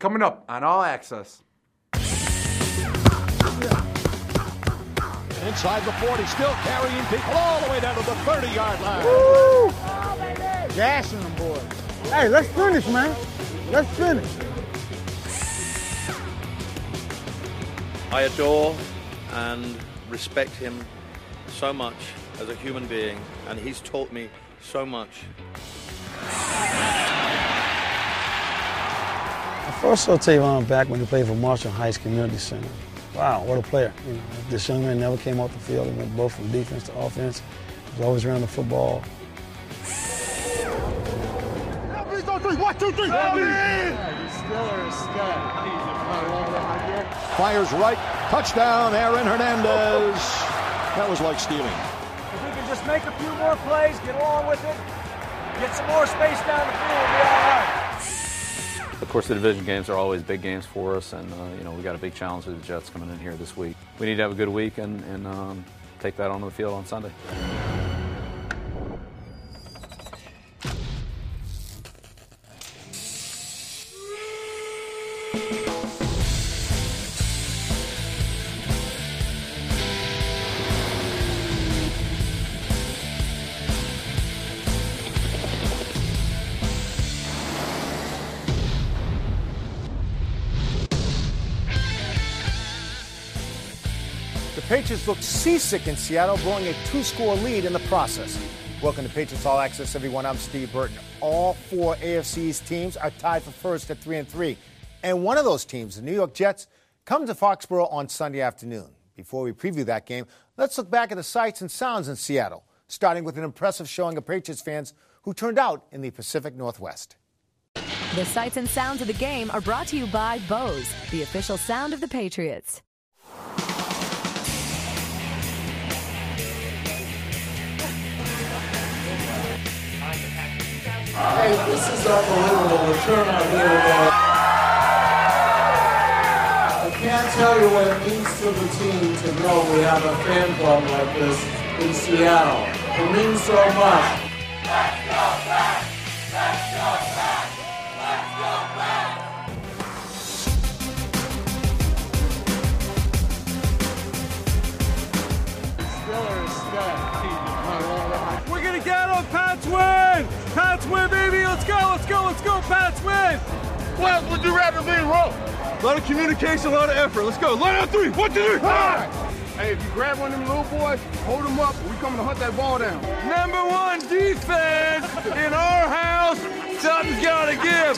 Coming up on All Access. Inside the 40, still carrying people all the way down to the 30-yard line. Woo! Gassing them, boys. Hey, let's finish, man. Let's finish. I adore and respect him so much as a human being, and he's taught me so much. I first saw Tavon back when he played for Marshall Heights Community Center. Wow, what a player. You know, this young man never came off the field. He went both from defense to offense. He was always around the football. 1, 2, 3. Fires right. Touchdown, Aaron Hernandez. That was like stealing. If we can just make a few more plays, get along with it, get some more space down the field, we'll be all right. Of course, the division games are always big games for us, and we got a big challenge with the Jets coming in here this week. We need to have a good week and take that onto the field on Sunday. The Patriots looked seasick in Seattle, blowing a 2-score lead in the process. Welcome to Patriots All Access, everyone. I'm Steve Burton. All 4 AFC's teams are tied for first at 3-3. And one of those teams, the New York Jets, come to Foxborough on Sunday afternoon. Before we preview that game, let's look back at the sights and sounds in Seattle, starting with an impressive showing of Patriots fans who turned out in the Pacific Northwest. The sights and sounds of the game are brought to you by Bose, the official sound of the Patriots. Hey, this is unbelievable. The turnout here today. I can't tell you what it means to the team to know we have a fan club like this in Seattle. It means so much. Let's go back! Let's go back! Let's go back! Steelers, we're going to get them. Pats win! Pats win, baby! Let's go, let's go, let's go! Pats win! Well, would you rather be wrong? A lot of communication, a lot of effort. Let's go. Line on 3. 1, 2, 3. Right. Hey, if you grab one of them little boys, hold them up. We coming to hunt that ball down. Number 1 defense in our house. Something's got to give.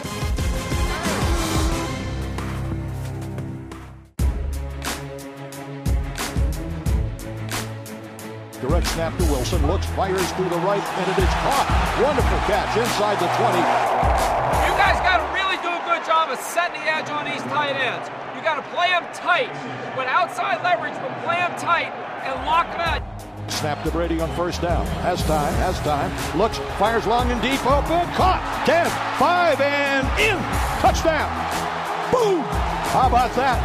Direct snap to Wilson, looks, fires to the right, and it is caught. Wonderful catch inside the 20. You guys got to really do a good job of setting the edge on these tight ends. You got to play them tight. With outside leverage, but play them tight and lock them out. Snap to Brady on first down. Has time. Looks, fires long and deep, open, caught. 10, 5, and in. Touchdown. Boom. How about that?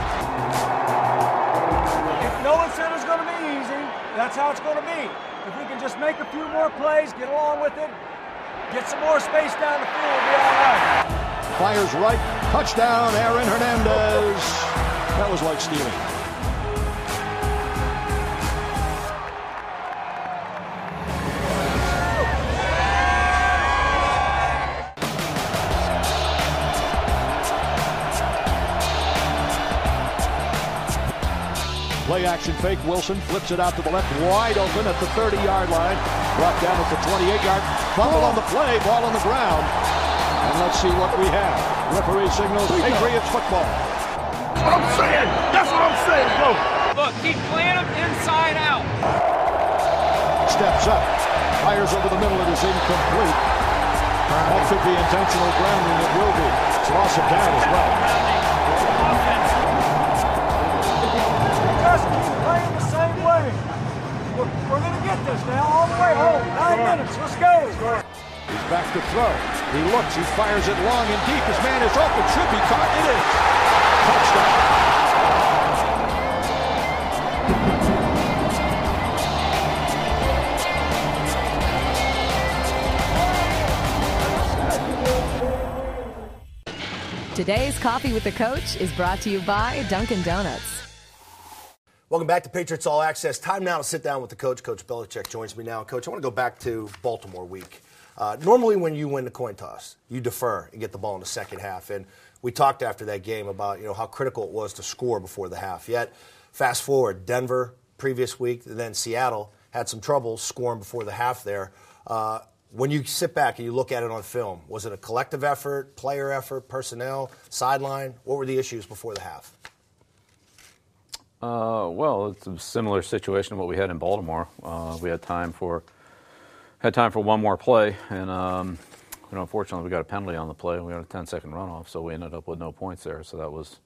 If no one said it's going to be easy, that's how it's going to be. If we can just make a few more plays, get along with it, get some more space down the field, we'll be all right. Fires right. Touchdown, Aaron Hernandez. That was like stealing. Play action fake. Wilson flips it out to the left, wide open at the 30-yard line. Brought down at the 28-yard. Fumble on the play, ball on the ground. And let's see what we have. Referee signals Patriots football. That's what I'm saying. That's what I'm saying, bro. Look, keep playing them inside out. Steps up. Fires over the middle. It is incomplete. That could be intentional grounding. It will be. It's loss of down as well. Just keep playing the same way. We're going to get this now all the way home. 9 minutes. Let's go. He's back to throw. He looks. He fires it long and deep. His man is open. Should be caught. It is. Touchdown. Today's Coffee with the Coach is brought to you by Dunkin' Donuts. Welcome back to Patriots All Access. Time now to sit down with the coach. Coach Belichick joins me now. Coach, I want to go back to Baltimore week. Normally when you win the coin toss, you defer and get the ball in the second half. And we talked after that game about how critical it was to score before the half. Yet, fast forward, Denver previous week, and then Seattle had some trouble scoring before the half there. When you sit back and you look at it on film, was it a collective effort, player effort, personnel, sideline? What were the issues before the half? Well, it's a similar situation to what we had in Baltimore. We had time for one more play, and unfortunately we got a penalty on the play. We had a 10-second runoff, so we ended up with no points there. So that was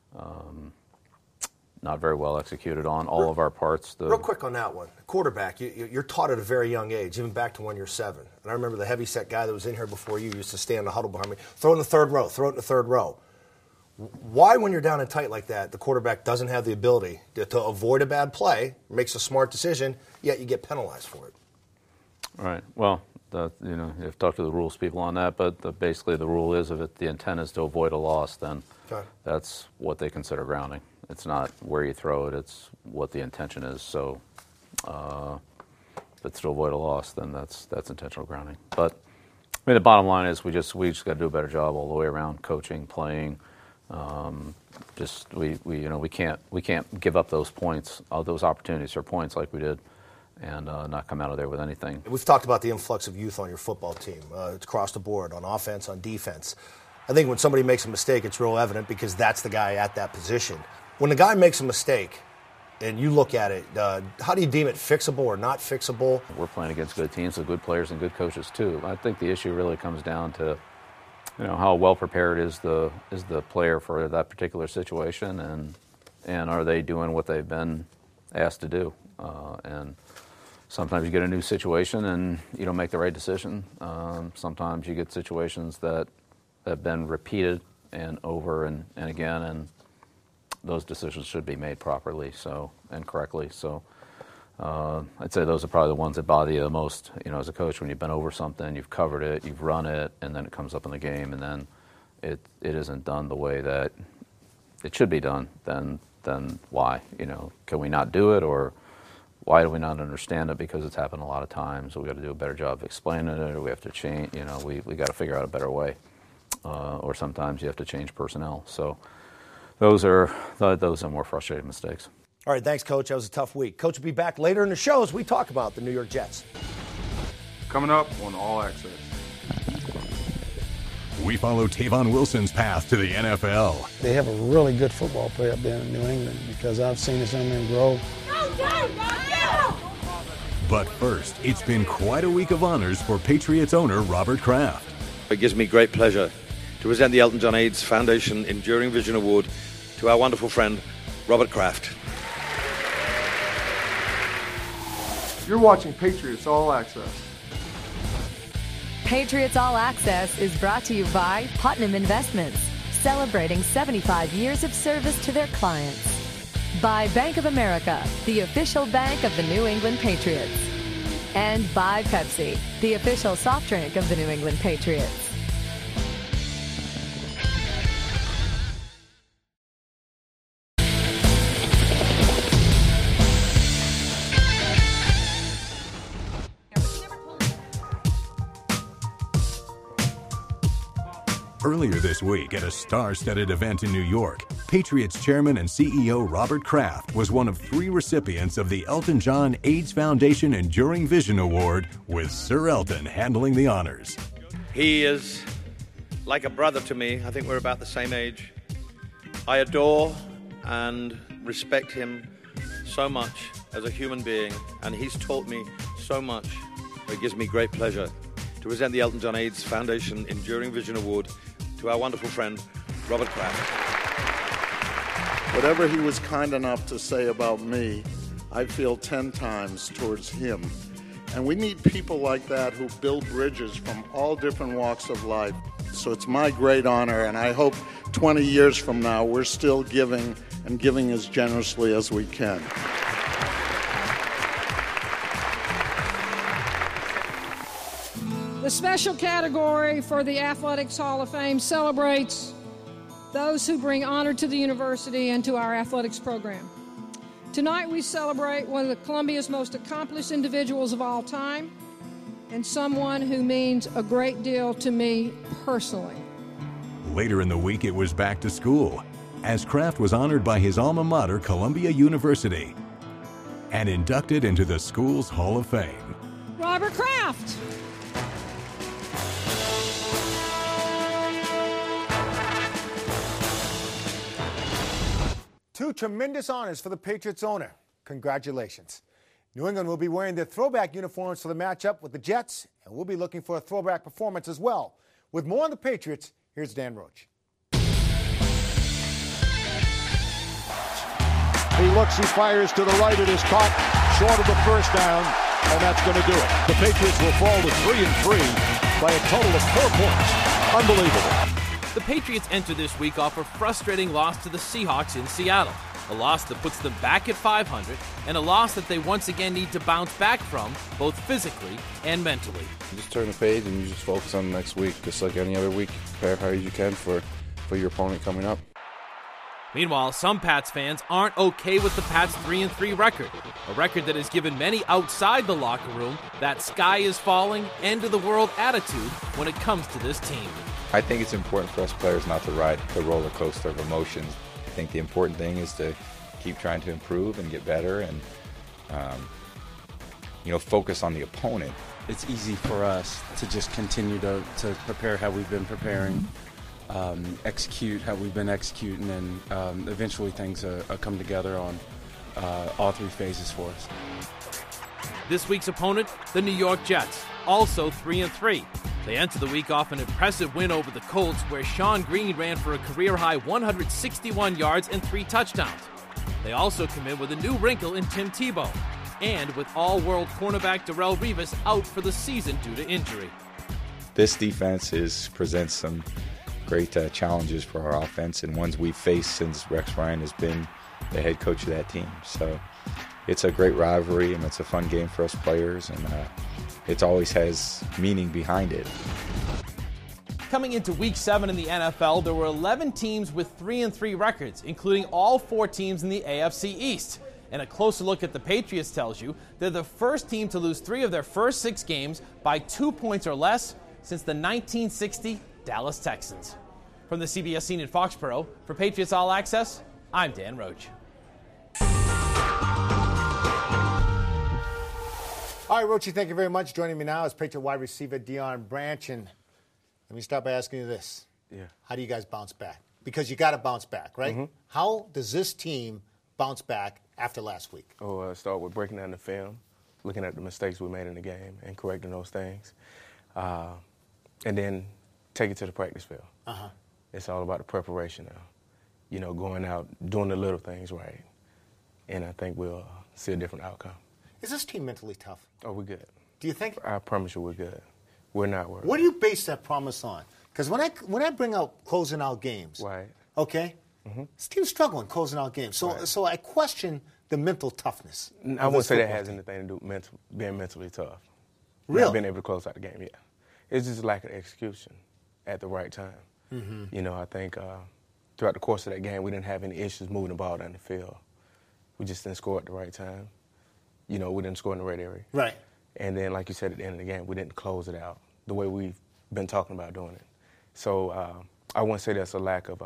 not very well executed on all of our parts. Real quick on that one. Quarterback, you're taught at a very young age, even back to when you're 7. And I remember the heavy-set guy that was in here before you used to stand in the huddle behind me. Throw it in the third row. Why, when you're down and tight like that, the quarterback doesn't have the ability to avoid a bad play, makes a smart decision, yet you get penalized for it? Right. Well, you've talked to the rules people on that, but basically the rule is if the intent is to avoid a loss, then that's what they consider grounding. It's not where you throw it, it's what the intention is. So if it's to avoid a loss, then that's intentional grounding. But I mean, the bottom line is we just got to do a better job all the way around, coaching, playing. We can't give up those points, those opportunities for points like we did, and not come out of there with anything. We've talked about the influx of youth on your football team. It's across the board, on offense, on defense. I think when somebody makes a mistake, it's real evident because that's the guy at that position. When the guy makes a mistake and you look at it, how do you deem it fixable or not fixable? We're playing against good teams with good players and good coaches too. I think the issue really comes down to how well prepared is the player for that particular situation, and are they doing what they've been asked to do? And sometimes you get a new situation and you don't make the right decision. Sometimes you get situations that have been repeated and over and again, and those decisions should be made properly and correctly. So I'd say those are probably the ones that bother you the most, as a coach, when you've been over something, you've covered it, you've run it, and then it comes up in the game, and then it isn't done the way that it should be done. Then why? Can we not do it, or why do we not understand it? Because it's happened a lot of times. We got to do a better job of explaining it, or we have to change. We got to figure out a better way, or sometimes you have to change personnel. So those are more frustrating mistakes. All right, thanks, Coach. That was a tough week. Coach will be back later in the show as we talk about the New York Jets. Coming up on All Access. We follow Tavon Wilson's path to the NFL. They have a really good football player up there in New England because I've seen this young man grow. But first, it's been quite a week of honors for Patriots owner Robert Kraft. It gives me great pleasure to present the Elton John AIDS Foundation Enduring Vision Award to our wonderful friend, Robert Kraft. You're watching Patriots All Access. Patriots All Access is brought to you by Putnam Investments, celebrating 75 years of service to their clients. By Bank of America, the official bank of the New England Patriots. And by Pepsi, the official soft drink of the New England Patriots. Earlier this week at a star-studded event in New York, Patriots chairman and CEO Robert Kraft was one of 3 recipients of the Elton John AIDS Foundation Enduring Vision Award, with Sir Elton handling the honors. He is like a brother to me. I think we're about the same age. I adore and respect him so much as a human being, and he's taught me so much. It gives me great pleasure to present the Elton John AIDS Foundation Enduring Vision Award to our wonderful friend, Robert Kraft. Whatever he was kind enough to say about me, I feel 10 times towards him. And we need people like that who build bridges from all different walks of life. So it's my great honor, and I hope 20 years from now we're still giving, and giving as generously as we can. The special category for the Athletics Hall of Fame celebrates those who bring honor to the university and to our athletics program. Tonight we celebrate one of Columbia's most accomplished individuals of all time and someone who means a great deal to me personally. Later in the week, it was back to school, as Kraft was honored by his alma mater, Columbia University, and inducted into the school's Hall of Fame. Robert Kraft. Two tremendous honors for the Patriots owner. Congratulations. New England will be wearing their throwback uniforms for the matchup with the Jets, and we'll be looking for a throwback performance as well. With more on the Patriots, here's Dan Roach. He looks, he fires to the right. It is caught short of the first down, and that's going to do it. The Patriots will fall to 3-3 by a total of 4 points. Unbelievable. The Patriots enter this week off a frustrating loss to the Seahawks in Seattle, a loss that puts them back at 500, and a loss that they once again need to bounce back from, both physically and mentally. You just turn the page and you just focus on the next week, just like any other week. Prepare how you can for your opponent coming up. Meanwhile, some Pats fans aren't okay with the Pats' 3-3 record, a record that has given many outside the locker room that sky is falling, end-of-the-world attitude when it comes to this team. I think it's important for us players not to ride the roller coaster of emotions. I think the important thing is to keep trying to improve and get better and, focus on the opponent. It's easy for us to just continue to prepare how we've been preparing, execute how we've been executing, and eventually things come together on all three phases for us. This week's opponent, the New York Jets, also 3-3. They enter the week off an impressive win over the Colts, where Sean Green ran for a career-high 161 yards and 3 touchdowns. They also come in with a new wrinkle in Tim Tebow, and with all-world cornerback Darrelle Revis out for the season due to injury. This defense presents some great challenges for our offense, and ones we've faced since Rex Ryan has been the head coach of that team. So it's a great rivalry, and it's a fun game for us players, and it always has meaning behind it. Coming into Week 7 in the NFL, there were 11 teams with 3-3 records, including all 4 teams in the AFC East. And a closer look at the Patriots tells you they're the first team to lose 3 of their first 6 games by 2 points or less since the 1960 Dallas Texans. From the CBS scene in Foxborough, for Patriots All Access, I'm Dan Roach. All right, Roachy, thank you very much. Joining me now is Patriot wide receiver Deion Branch. And let me start by asking you this. Yeah. How do you guys bounce back? Because you got to bounce back, right? Mm-hmm. How does this team bounce back after last week? Start with breaking down the film, looking at the mistakes we made in the game and correcting those things. And then take it to the practice field. Uh-huh. It's all about the preparation now. Going out, doing the little things right. And I think we'll see a different outcome. Is this team mentally tough? Oh, we're good. Do you think? I promise you we're good. We're not worried. What do you base that promise on? Because when I bring out closing out games, right? Okay, this team's struggling closing out games. So I question the mental toughness. I wouldn't say that has anything to do with being mentally tough. Really? Not being able to close out the game, yeah. It's just lack of execution at the right time. Mm-hmm. I think throughout the course of that game, we didn't have any issues moving the ball down the field. We just didn't score at the right time. We didn't score in the right area. Right. And then, like you said, at the end of the game, we didn't close it out the way we've been talking about doing it. So I wouldn't say that's a lack of,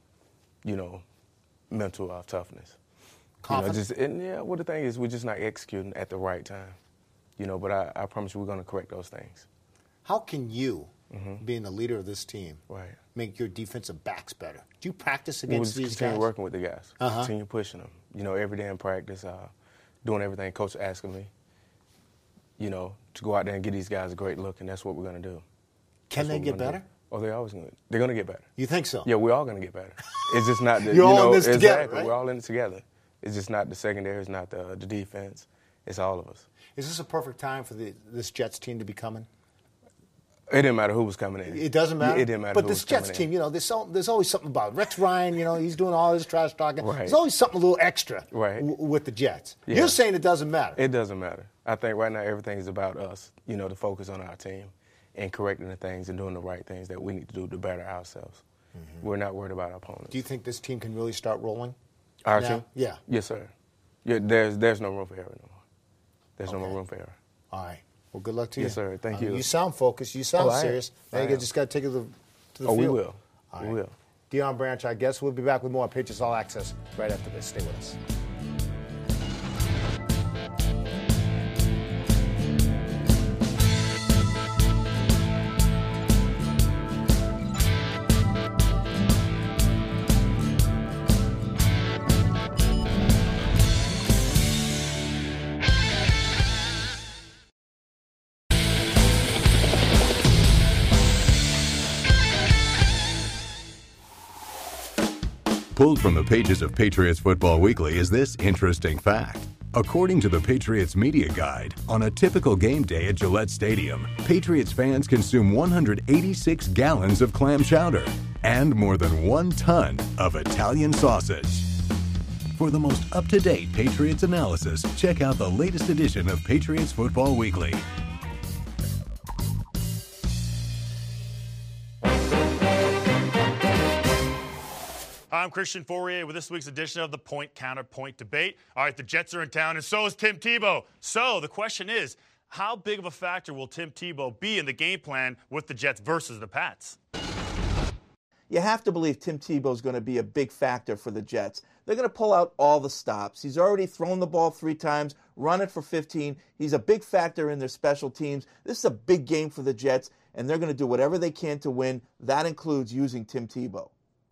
mental toughness. Confidence? The thing is, we're just not executing at the right time. But I promise you we're going to correct those things. How can you, being the leader of this team, right, make your defensive backs better? Do you practice against these guys? Continue working with the guys. Uh-huh. Continue pushing them. Every day in practice, doing everything Coach asking me, to go out there and give these guys a great look, and that's what we're going to do. Can they get better? Oh, they're always going to. They're going to get better. You think so? Yeah, we're all going to get better. It's just not the, You're all in this exactly. together, right? We're all in it together. It's just not the secondary. It's not the defense. It's all of us. Is this a perfect time for this Jets team to be coming? It didn't matter who was coming in. It doesn't matter? It didn't matter but who this was Jets coming team, there's always something about it. Rex Ryan, he's doing all his trash talking. Right. There's always something a little extra with the Jets. Yeah. You're saying it doesn't matter. It doesn't matter. I think right now everything is about us, to focus on our team and correcting the things and doing the right things that we need to do to better ourselves. we're not worried about our opponents. Do you think this team can really start rolling? Our now? team? Yeah. Yes, sir. Yeah, there's no room for error anymore. There's no more room for error. All right. Well, good luck to you. Yes, sir. Thank you. You sound focused. You sound serious. Now you just got to take it to the field. We will. All We right. will. Deion Branch, I guess. We'll be back with more Patriots All Access right after this. Stay with us. Pulled from the pages of Patriots Football Weekly is this interesting fact. According to the Patriots Media Guide, on a typical game day at Gillette Stadium, Patriots fans consume 186 gallons of clam chowder and more than 1 ton of Italian sausage. For the most up-to-date Patriots analysis, check out the latest edition of Patriots Football Weekly. I'm Christian Fourier with this week's edition of the Point Counterpoint Debate. All right, the Jets are in town, and so is Tim Tebow. So the question is, how big of a factor will Tim Tebow be in the game plan with the Jets versus the Pats? You have to believe Tim Tebow is going to be a big factor for the Jets. They're going to pull out all the stops. He's already thrown the ball 3 times, run it for 15. He's a big factor in their special teams. This is a big game for the Jets, and they're going to do whatever they can to win. That includes using Tim Tebow.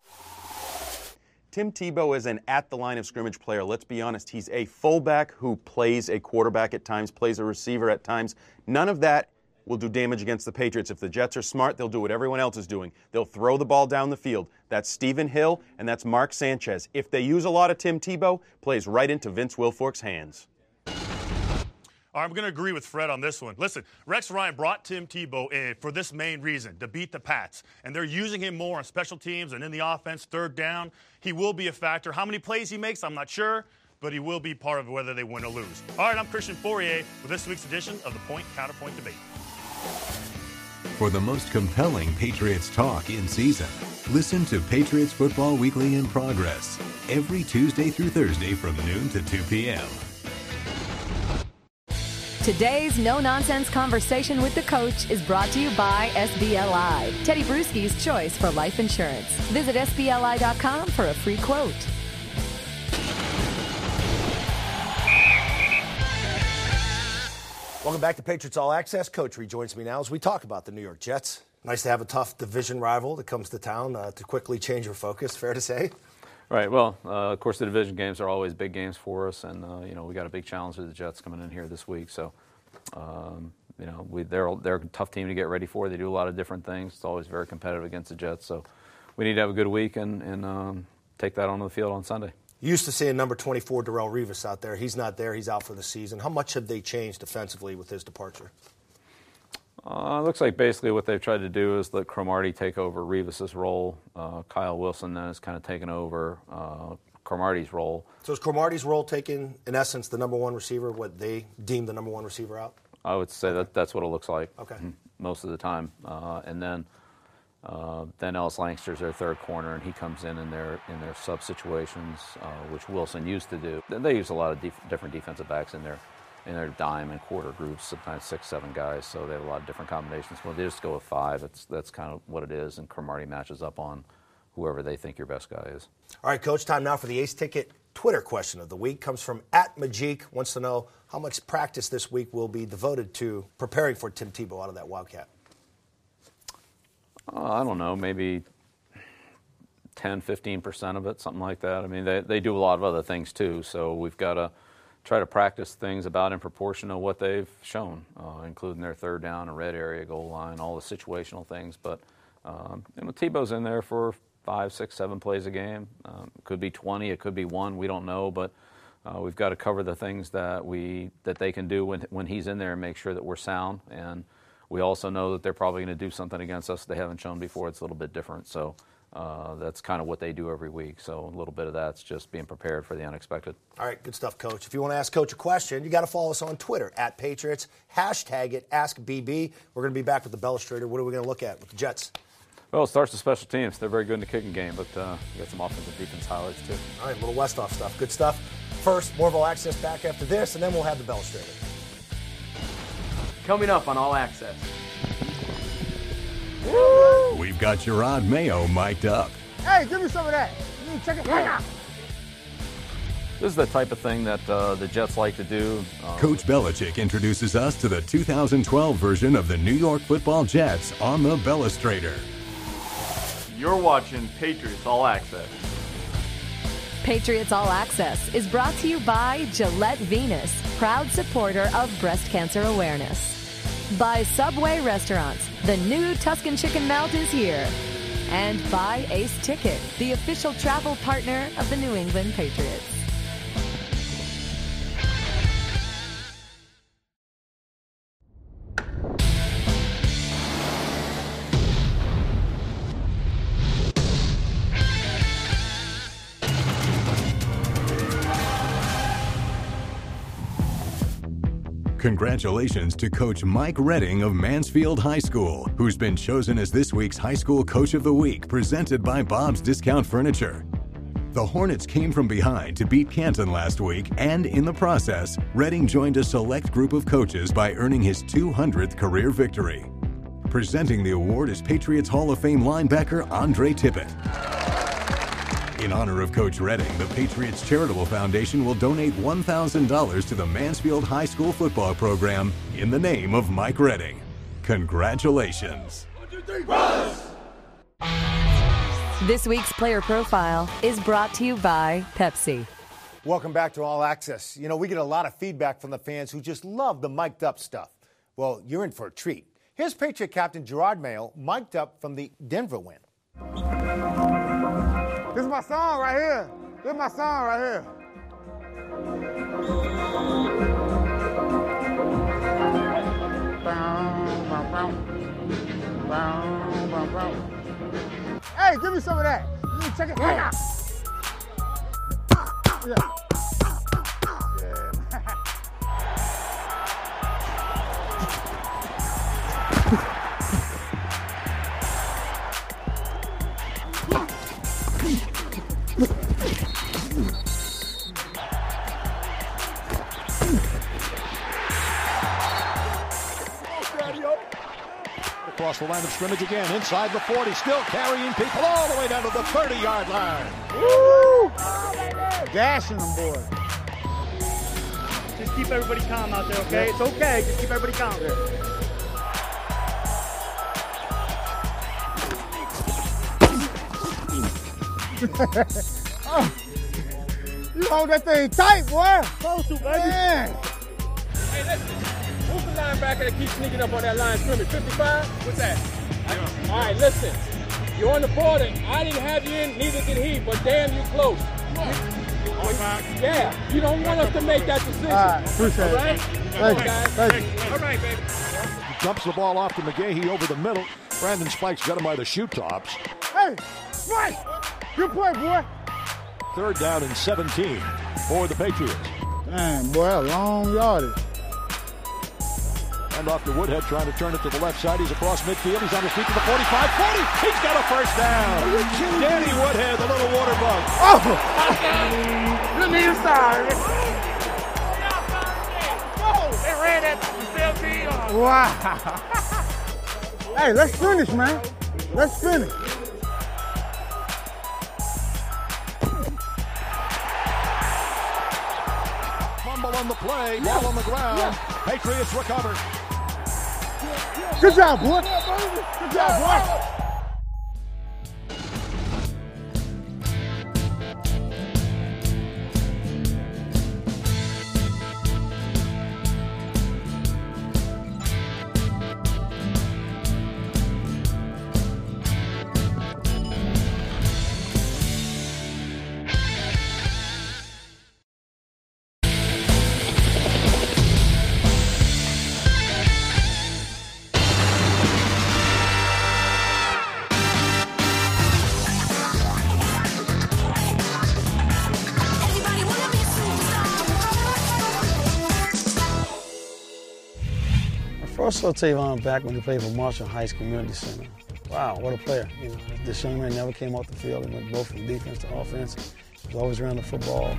Tim Tebow is an at-the-line-of-scrimmage player. Let's be honest, he's a fullback who plays a quarterback at times, plays a receiver at times. None of that will do damage against the Patriots. If the Jets are smart, they'll do what everyone else is doing. They'll throw the ball down the field. That's Stephen Hill, and that's Mark Sanchez. If they use a lot of Tim Tebow, plays right into Vince Wilfork's hands. All right, I'm going to agree with Fred on this one. Listen, Rex Ryan brought Tim Tebow in for this main reason, to beat the Pats. And they're using him more on special teams and in the offense, third down. He will be a factor. How many plays he makes, I'm not sure, but he will be part of whether they win or lose. All right, I'm Christian Fourier with this week's edition of the Point Counterpoint Debate. For the most compelling Patriots talk in season, listen to Patriots Football Weekly in Progress every Tuesday through Thursday from noon to 2 p.m. Today's no-nonsense conversation with the coach is brought to you by SBLI, Teddy Bruschi's choice for life insurance. Visit SBLI.com for a free quote. Welcome back to Patriots All Access. Coach rejoins me now as we talk about the New York Jets. Nice to have a tough division rival that comes to town to quickly change your focus, fair to say? Right. Well, of course, the division games are always big games for us, and we got a big challenge with the Jets coming in here this week. So, they're a tough team to get ready for. They do a lot of different things. It's always very competitive against the Jets. So, we need to have a good week and take that onto the field on Sunday. You used to see number 24 Darrelle Revis out there. He's not there. He's out for the season. How much have they changed defensively with his departure? Looks like basically what they've tried to do is let Cromartie take over Revis's role. Kyle Wilson then has kind of taken over Cromartie's role. So is Cromartie's role taking, in essence, the number one receiver, what they deem the number one receiver out? I would say that's what it looks like. Okay. Most of the time. And then Ellis Lancaster's their third corner, and he comes in their sub situations, which Wilson used to do. They use a lot of different defensive backs in their dime and quarter groups, sometimes 6-7 guys, so they have a lot of different combinations. Well, they just go with 5. That's kind of what it is, and Cromartie matches up on whoever they think your best guy is. All right, Coach, time now for the Ace Ticket Twitter question of the week. Comes from @Majik, wants to know how much practice this week will be devoted to preparing for Tim Tebow out of that Wildcat. I don't know, maybe 10-15% of it, something like that. I mean, they do a lot of other things too, so we've got to try to practice things about in proportion to what they've shown, including their third down, a red area, goal line, all the situational things. But Tebow's in there for 5, 6, 7 plays a game. It could be 20, it could be 1. We don't know, but we've got to cover the things that they can do when he's in there and make sure that we're sound. And we also know that they're probably going to do something against us they haven't shown before. It's a little bit different. So that's kind of what they do every week. So a little bit of that's just being prepared for the unexpected. All right, good stuff, Coach. If you want to ask Coach a question, you got to follow us on Twitter @Patriots, hashtag it AskBB. We're going to be back with the Bellustrator. What are we going to look at with the Jets? Well, it starts with special teams. They're very good in the kicking game, but we got some offensive defense highlights too. All right, little Westhoff stuff. Good stuff. First, more of All Access back after this, and then we'll have the Balustrator. Coming up on All Access. Woo! We've got Gerard Mayo mic'd up. Hey, give me some of that. Check it out. This is the type of thing that the Jets like to do. Coach Belichick introduces us to the 2012 version of the New York Football Jets on the Balustrator. You're watching Patriots All Access. Patriots All Access is brought to you by Gillette Venus, proud supporter of breast cancer awareness. By Subway Restaurants, the new Tuscan Chicken Melt is here. And by Ace Ticket, the official travel partner of the New England Patriots. Congratulations to Coach Mike Redding of Mansfield High School, who's been chosen as this week's High School Coach of the Week, presented by Bob's Discount Furniture. The Hornets came from behind to beat Canton last week, and in the process, Redding joined a select group of coaches by earning his 200th career victory. Presenting the award is Patriots Hall of Fame linebacker Andre Tippett. In honor of Coach Redding, the Patriots Charitable Foundation will donate $1,000 to the Mansfield High School football program in the name of Mike Redding. Congratulations. 1, 2, 3, brothers! This week's player profile is brought to you by Pepsi. Welcome back to All Access. You know, we get a lot of feedback from the fans who just love the mic'd up stuff. Well, you're in for a treat. Here's Patriot captain Gerard Mayo mic'd up from the Denver win. This is my song right here. This is my song right here. Hey, give me some of that. Let me check it out. Yeah. Across the line of scrimmage again, inside the 40, still carrying people all the way down to the 30-yard line. Woo! Dashing them, boys. Just keep everybody calm out there, okay? Yeah. It's okay. Just keep everybody calm. Yeah. Oh, you hold that thing tight, boy. Close to, baby. Man. Hey, listen. Who's the linebacker that keeps sneaking up on that line scrimmage? 55? What's that? Yeah. All right, listen. You're on the border. I didn't have you in, neither did he, but damn, you close. Yeah, you don't want us to make that decision. All right, appreciate it. Thank you. Thank you. All right, baby. He dumps the ball off to McGahee over the middle. Brandon Spikes got him by the shoe tops. Hey, Spike! Good play, boy. 3rd down and 17 for the Patriots. Damn, boy, a long yardage. And off to Woodhead, trying to turn it to the left side. He's across midfield. He's on his feet to the 45, 40. He's got a first down. Danny Woodhead, the little water bug. Oh! Let me inside. They ran that 17 on. Wow. Hey, let's finish, man. Let's finish. Fumble on the play, ball on the ground. Patriots recover. Good job, boy. Good job, boy. I first saw Tavon back when he played for Marshall Heights Community Center. wow, what a player. You know, this young man never came off the field. He went both from defense to offense. He was always around the football.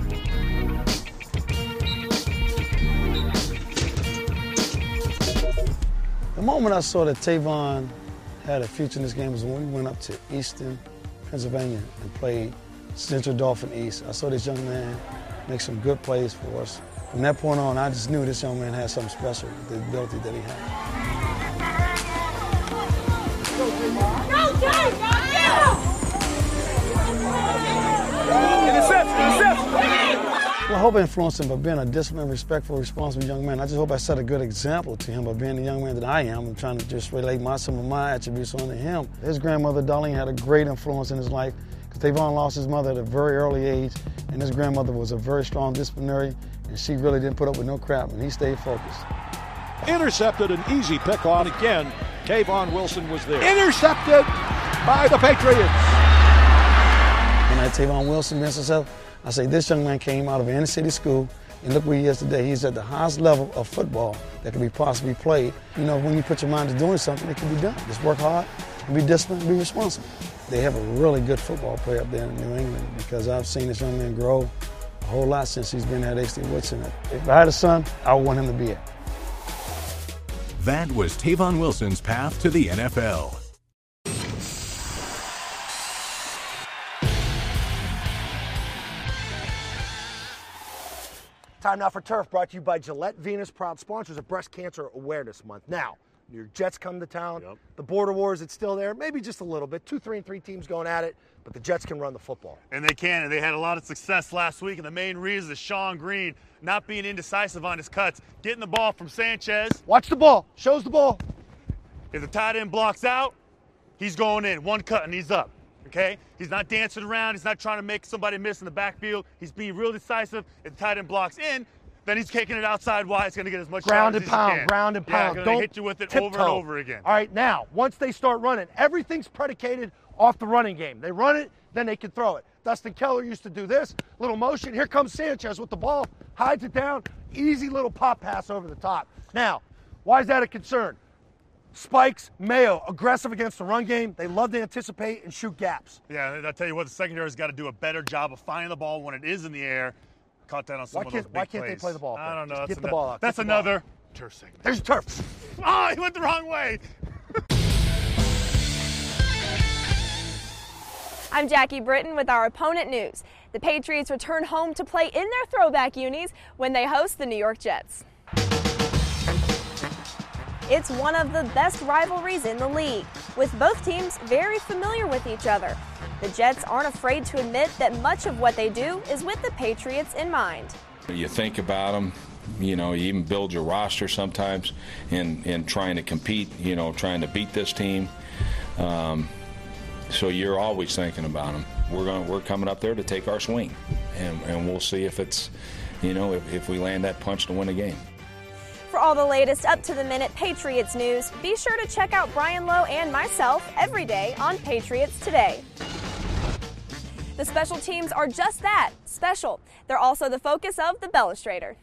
The moment I saw that Tavon had a future in this game was when we went up to Easton, Pennsylvania, and played Central Dauphin East. I saw this young man make some good plays for us. From that point on, I just knew this young man had something special, the ability that he had. Go, Jay! Interception! Well, I hope I influenced him by being a disciplined, respectful, responsible young man. I just hope I set a good example to him by being the young man that I am and trying to just relate some of my attributes onto him. His grandmother, Darlene, had a great influence in his life because Tavon lost his mother at a very early age, and his grandmother was a very strong disciplinary, and she really didn't put up with no crap, and he stayed focused. Intercepted, an easy pick on again. Tavon Wilson was there. Intercepted by the Patriots. When I had Tavon Wilson, himself, I say this young man came out of an inner city school, and look where he is today. He's at the highest level of football that can be possibly played. You know, when you put your mind to doing something, it can be done. Just work hard, and be disciplined, and be responsible. They have a really good football player up there in New England because I've seen this young man grow a whole lot since he's been at H.D. Woodson. If I had a son, I would want him to be it. That was Tavon Wilson's path to the NFL. Time now for Turf, brought to you by Gillette Venus, proud sponsors of Breast Cancer Awareness Month. Now, your Jets come to town. Yep. The border wars, it's still there. Maybe just a little bit. 2, 3, and 3 teams going at it, but the Jets can run the football. And they can, and they had a lot of success last week, and the main reason is Sean Green not being indecisive on his cuts, getting the ball from Sanchez. Watch the ball. Shows the ball. If the tight end blocks out, he's going in. One cut, and he's up. Okay? He's not dancing around. He's not trying to make somebody miss in the backfield. He's being real decisive. If the tight end blocks in, then he's kicking it outside wide. It's going to get as much ground yards and as pound, he can. ground and pound. Yeah, Don't hit you with it tiptoe. over and over again. All right, now, once they start running, everything's predicated off the running game. They run it, then they can throw it. Dustin Keller used to do this, little motion. Here comes Sanchez with the ball, hides it down, easy little pop pass over the top. Now, why is that a concern? Spikes, Mayo, aggressive against the run game. They love to anticipate and shoot gaps. Yeah, I'll tell you what, the secondary's got to do a better job of finding the ball when it is in the air. Caught that on some of those big Why can't plays. they play the ball? I don't know. Get the ball out. That's another turf segment. There's turf. Oh, he went the wrong way. I'm Jackie Britton with our opponent news. The Patriots return home to play in their throwback unis when they host the New York Jets. It's one of the best rivalries in the league, with both teams very familiar with each other. The Jets aren't afraid to admit that much of what they do is with the Patriots in mind. You think about them, you know, you even build your roster sometimes in trying to compete, you know, trying to beat this team. So you're always thinking about them. We're coming up there to take our swing, and we'll see if it's, you know, if we land that punch to win a game. For all the latest up-to-the-minute Patriots news, be sure to check out Brian Lowe and myself every day on Patriots Today. The special teams are just that, special. They're also the focus of the Belustrator.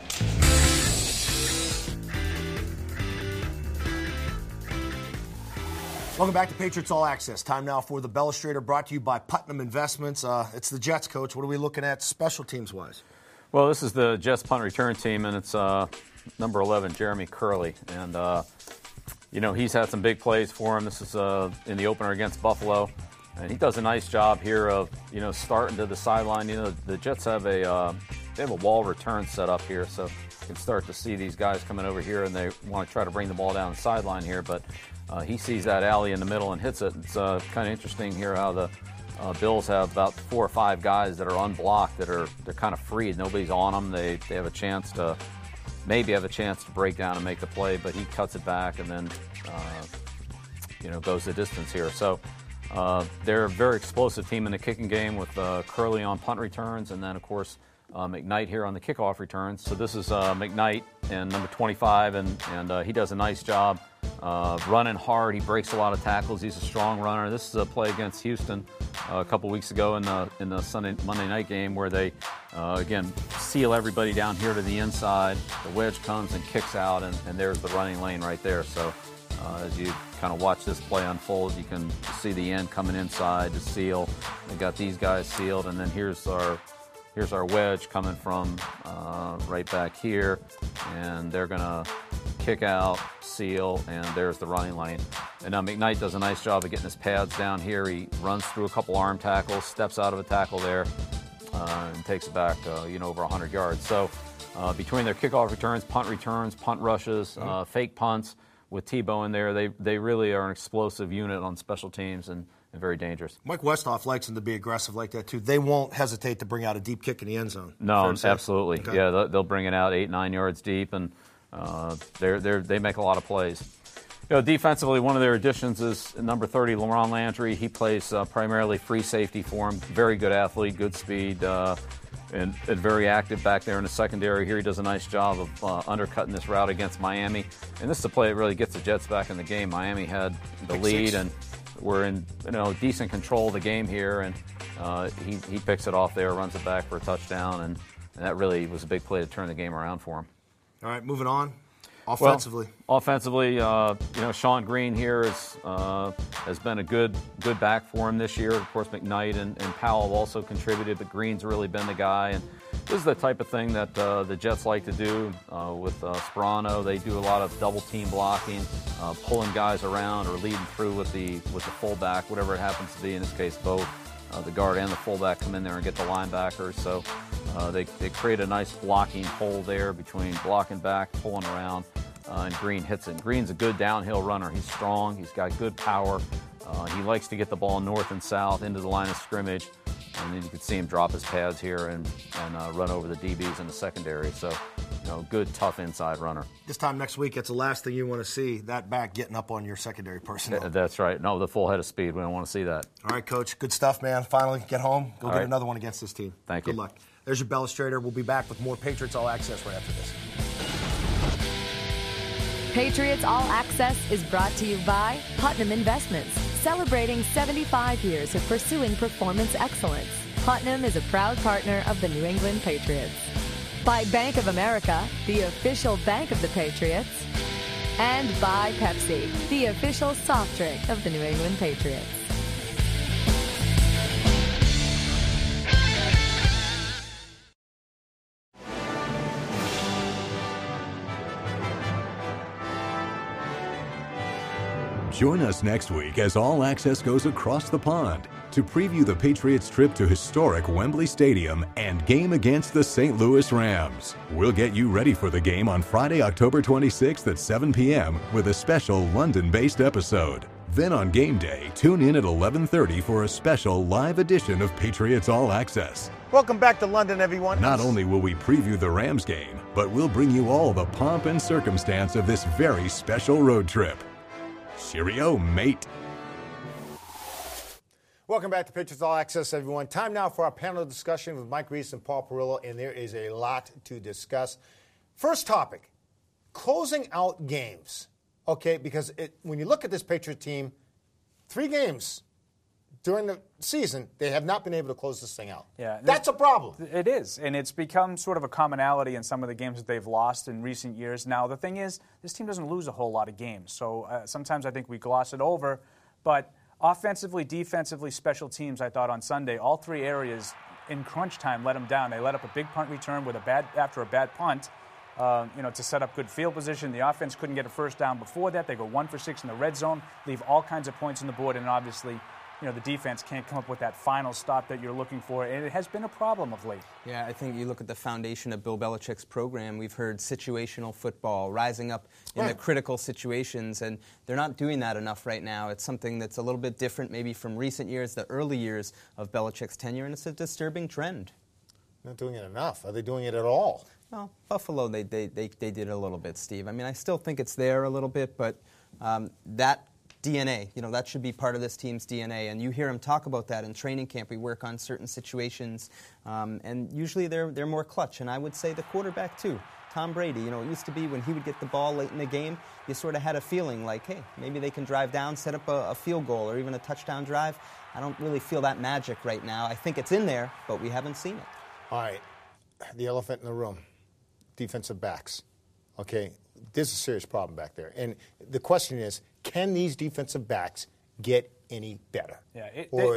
Welcome back to Patriots All Access. Time now for the Belustrator, brought to you by Putnam Investments. It's the Jets, Coach. What are we looking at special teams-wise? Well, this is the Jets punt return team, and it's number 11, Jeremy Curley. And, you know, he's had some big plays for him. This is in the opener against Buffalo. And he does a nice job here of, you know, starting to the sideline. You know, the Jets have they have a wall return set up here, so you can start to see these guys coming over here, and they want to try to bring the ball down the sideline here. But he sees that alley in the middle and hits it. It's kind of interesting here how the Bills have about 4 or 5 guys that are unblocked, they're kind of free. Nobody's on them. They have a chance to maybe have a chance to break down and make the play, but he cuts it back and then you know, goes the distance here. So they're a very explosive team in the kicking game with Curley on punt returns, and then of course McKnight here on the kickoff returns. So this is McKnight and number 25, and he does a nice job running hard. He breaks a lot of tackles. He's a strong runner. This is a play against Houston a couple weeks ago in the Monday night game where they again seal everybody down here to the inside. The wedge comes and kicks out, and there's the running lane right there. So As you kind of watch this play unfold, you can see the end coming inside to seal. They got these guys sealed, and then here's our wedge coming from right back here, and they're going to kick out, seal, and there's the running lane. And now McKnight does a nice job of getting his pads down here. He runs through a couple arm tackles, steps out of a tackle there, and takes it back over 100 yards. So between their kickoff returns, punt rushes, fake punts, with Tebow in there, they really are an explosive unit on special teams and very dangerous. Mike Westhoff likes them to be aggressive like that, too. They won't hesitate to bring out a deep kick in the end zone. No, absolutely. Okay. Yeah, they'll bring it out 8-9 yards deep, and they make a lot of plays. Defensively, one of their additions is number 30, LaRon Landry. He plays primarily free safety for him. Very good athlete, good speed, and very active back there in the secondary. Here he does a nice job of undercutting this route against Miami. And this is a play that really gets the Jets back in the game. Miami had the lead, and we're in decent control of the game here. And he picks it off there, runs it back for a touchdown, and that really was a big play to turn the game around for him. All right, moving on. Offensively. Well, offensively, Sean Green here has been a good back for him this year. Of course, McKnight and Powell have also contributed, but Green's really been the guy. And this is the type of thing that the Jets like to do with Sperano. They do a lot of double team blocking, pulling guys around or leading through with the fullback, whatever it happens to be. In this case, both the guard and the fullback come in there and get the linebackers. So they create a nice blocking hole there between blocking back, pulling around, and Green hits it. Green's a good downhill runner. He's strong. He's got good power. He likes to get the ball north and south into the line of scrimmage. And then you can see him drop his pads here and run over the DBs in the secondary. So, good, tough inside runner. This time next week, it's the last thing you want to see, that back getting up on your secondary personnel. That's right. No, the full head of speed. We don't want to see that. All right, Coach. Good stuff, man. Finally, get home. Go get another one against this team. Thank you. Good luck. There's your Bellustrator. We'll be back with more Patriots All Access right after this. Patriots All Access is brought to you by Putnam Investments, celebrating 75 years of pursuing performance excellence. Putnam is a proud partner of the New England Patriots. By Bank of America, the official bank of the Patriots. And by Pepsi, the official soft drink of the New England Patriots. Join us next week as All Access goes across the pond to preview the Patriots' trip to historic Wembley Stadium and game against the St. Louis Rams. We'll get you ready for the game on Friday, October 26th at 7 p.m. with a special London-based episode. Then on game day, tune in at 11:30 for a special live edition of Patriots All Access. Welcome back to London, everyone. Not only will we preview the Rams game, but we'll bring you all the pomp and circumstance of this very special road trip. Cheerio, mate. Welcome back to Patriots All Access, everyone. Time now for our panel discussion with Mike Reiss and Paul Perillo, and there is a lot to discuss. First topic, closing out games. Okay, because when you look at this Patriot team, 3 games during the season, they have not been able to close this thing out. Yeah, that's a problem. It is, and it's become sort of a commonality in some of the games that they've lost in recent years. Now, the thing is, this team doesn't lose a whole lot of games, so sometimes I think we gloss it over. But offensively, defensively, special teams, I thought on Sunday, all 3 areas in crunch time let them down. They let up a big punt return after a bad punt. To set up good field position. The offense couldn't get a first down before that. They go 1 for 6 in the red zone, leave all kinds of points on the board, and obviously, the defense can't come up with that final stop that you're looking for, and it has been a problem of late. Yeah, I think you look at the foundation of Bill Belichick's program. We've heard situational football, rising up in the critical situations, and they're not doing that enough right now. It's something that's a little bit different maybe from recent years, the early years of Belichick's tenure, and it's a disturbing trend. Not doing it enough. Are they doing it at all? Well, Buffalo, they did a little bit, Steve. I mean, I still think it's there a little bit, but that DNA, that should be part of this team's DNA. And you hear him talk about that in training camp. We work on certain situations, and usually they're more clutch. And I would say the quarterback, too. Tom Brady, it used to be when he would get the ball late in the game, you sort of had a feeling like, hey, maybe they can drive down, set up a field goal or even a touchdown drive. I don't really feel that magic right now. I think it's in there, but we haven't seen it. All right, the elephant in the room. Defensive backs. Okay, there's a serious problem back there. And the question is, can these defensive backs get any better? Yeah,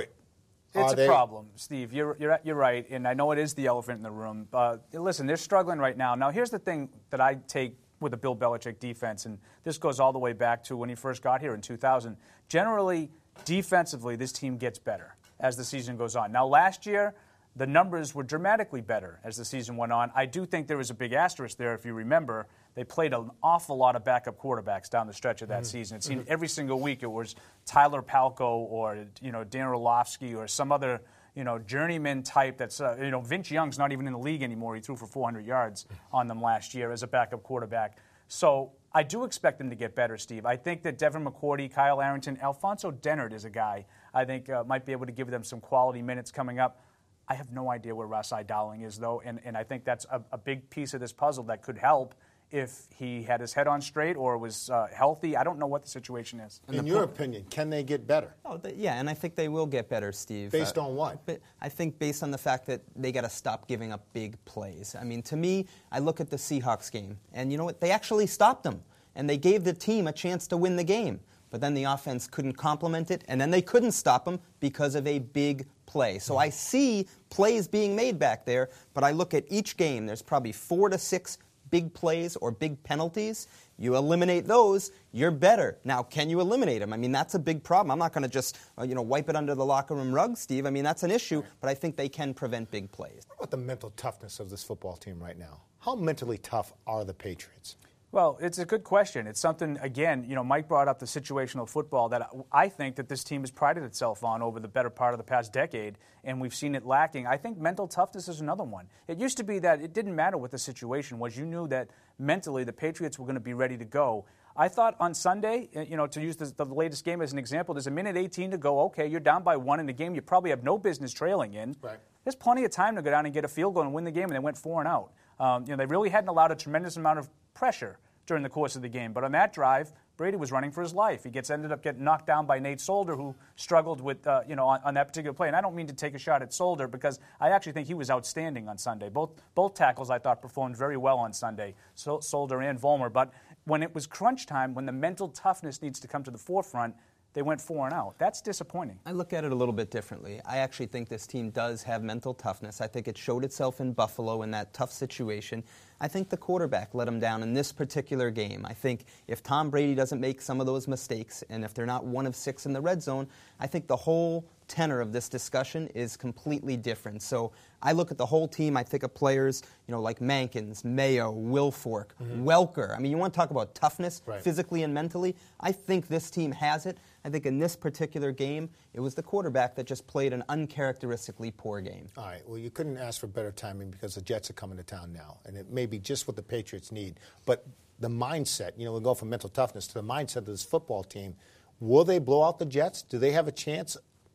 It's a problem, Steve. You're right, and I know it is the elephant in the room. Listen, they're struggling right now. Now, here's the thing that I take with the Bill Belichick defense, and this goes all the way back to when he first got here in 2000. Generally, defensively, this team gets better as the season goes on. Now, last year, the numbers were dramatically better as the season went on. I do think there was a big asterisk there, if you remember. They played an awful lot of backup quarterbacks down the stretch of that season. It seemed every single week it was Tyler Palko or Dan Orlovsky or some other journeyman type that's Vince Young's not even in the league anymore. He threw for 400 yards on them last year as a backup quarterback. So I do expect them to get better, Steve. I think that Devin McCourty, Kyle Arrington, Alfonso Dennard is a guy I think might be able to give them some quality minutes coming up. I have no idea where Rasai Dowling is, though, and I think that's a big piece of this puzzle that could help if he had his head on straight or was healthy. I don't know what the situation is. In your opinion, can they get better? Yeah, and I think they will get better, Steve. Based on what? I think based on the fact that they got to stop giving up big plays. I mean, to me, I look at the Seahawks game, and you know what? They actually stopped them, and they gave the team a chance to win the game. But then the offense couldn't complement it, and then they couldn't stop them because of a big play. So I see plays being made back there, but I look at each game. There's probably 4 to 6 big plays or big penalties. You eliminate those, you're better. Now, can you eliminate them? I mean, that's a big problem. I'm not going to just wipe it under the locker room rug, Steve. I mean, that's an issue, but I think they can prevent big plays. What about the mental toughness of this football team right now? How mentally tough are the Patriots? Well, it's a good question. It's something, again, Mike brought up the situational football that I think that this team has prided itself on over the better part of the past decade, and we've seen it lacking. I think mental toughness is another one. It used to be that it didn't matter what the situation was. You knew that mentally the Patriots were going to be ready to go. I thought on Sunday, to use the latest game as an example, there's a minute 18 to go. Okay, you're down by 1 in the game you probably have no business trailing in. Right. There's plenty of time to go down and get a field goal and win the game, and they went 4 and out. They really hadn't allowed a tremendous amount of pressure during the course of the game. But on that drive, Brady was running for his life. He ended up getting knocked down by Nate Solder, who struggled with, on that particular play. And I don't mean to take a shot at Solder because I actually think he was outstanding on Sunday. Both tackles I thought performed very well on Sunday, Solder and Vollmer. But when it was crunch time, when the mental toughness needs to come to the forefront, they went 4 and out. That's disappointing. I look at it a little bit differently. I actually think this team does have mental toughness. I think it showed itself in Buffalo in that tough situation. I think the quarterback let him down in this particular game. I think if Tom Brady doesn't make some of those mistakes, and if they're not 1 of 6 in the red zone, I think the whole tenor of this discussion is completely different. So I look at the whole team. I think of players, like Mankins, Mayo, Wilfork, Welker. I mean, you want to talk about toughness, physically and mentally? I think this team has it. I think in this particular game, it was the quarterback that just played an uncharacteristically poor game. All right. Well, you couldn't ask for better timing because the Jets are coming to town now, and it may be just what the Patriots need. But the mindset, we'll go from mental toughness to the mindset of this football team. Will they blow out the Jets? Do they have a chance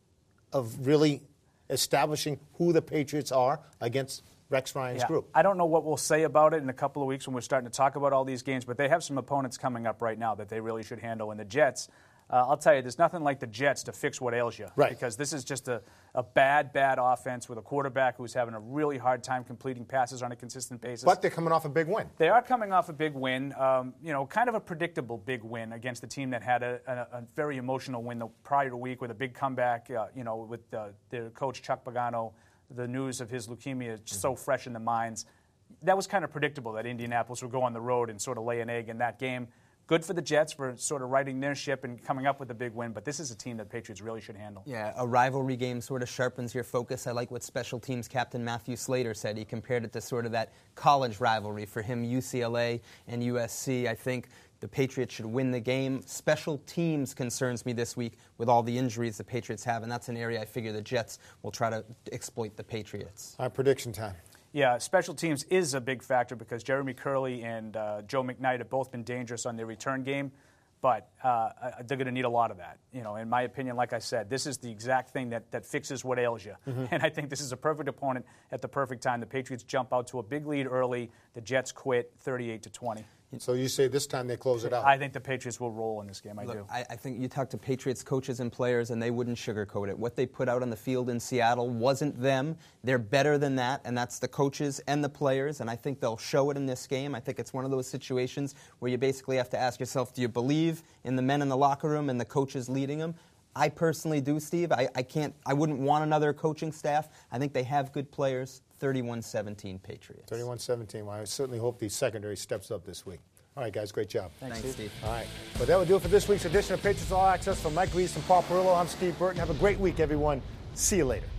of really establishing who the Patriots are against Rex Ryan's group? I don't know what we'll say about it in a couple of weeks when we're starting to talk about all these games, but they have some opponents coming up right now that they really should handle. And the Jets, I'll tell you, there's nothing like the Jets to fix what ails you. Right. Because this is just a bad offense with a quarterback who's having a really hard time completing passes on a consistent basis. But they're coming off a big win. They are coming off a big win, kind of a predictable big win against a team that had a very emotional win the prior week with a big comeback, with their coach Chuck Pagano. The news of his leukemia is just so fresh in the minds. That was kind of predictable that Indianapolis would go on the road and sort of lay an egg in that game. Good for the Jets for sort of righting their ship and coming up with a big win, but this is a team that the Patriots really should handle. Yeah, a rivalry game sort of sharpens your focus. I like what special teams captain Matthew Slater said. He compared it to sort of that college rivalry for him, UCLA and USC. I think the Patriots should win the game. Special teams concerns me this week with all the injuries the Patriots have, and that's an area I figure the Jets will try to exploit the Patriots. Our prediction time. Yeah, special teams is a big factor because Jeremy Curley and Joe McKnight have both been dangerous on their return game, but they're going to need a lot of that. In my opinion, like I said, this is the exact thing that fixes what ails you. And I think this is a perfect opponent at the perfect time. The Patriots jump out to a big lead early. The Jets quit 38-20. So you say this time they close it out? I think the Patriots will roll in this game. I do. I think you talk to Patriots coaches and players, and they wouldn't sugarcoat it. What they put out on the field in Seattle wasn't them. They're better than that, and that's the coaches and the players, and I think they'll show it in this game. I think it's one of those situations where you basically have to ask yourself, do you believe in the men in the locker room and the coaches leading them? I personally do, Steve. I wouldn't want another coaching staff. I think they have good players. 31-17 Patriots. 31-17. Well, I certainly hope the secondary steps up this week. All right, guys, great job. Thanks, Steve. All right. Well, that will do it for this week's edition of Patriots All Access. From Mike Reese and Paul Perillo, I'm Steve Burton. Have a great week, everyone. See you later.